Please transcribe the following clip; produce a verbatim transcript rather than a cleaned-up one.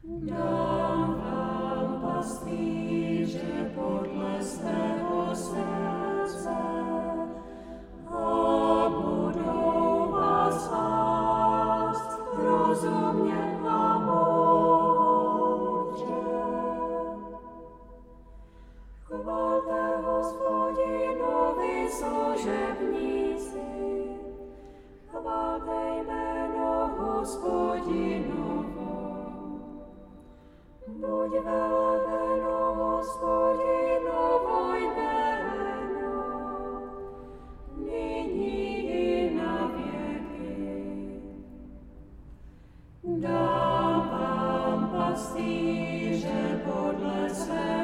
Dám vám pastýře podle svého srdce a budou vás vést rozumně a moudře. Chvalte Hospodinovi služebníci, chvalte jméno Hospodinovo. Buď velebeno Hospodinovo jméno, nyní i na věky. Dám vám pastýře podle své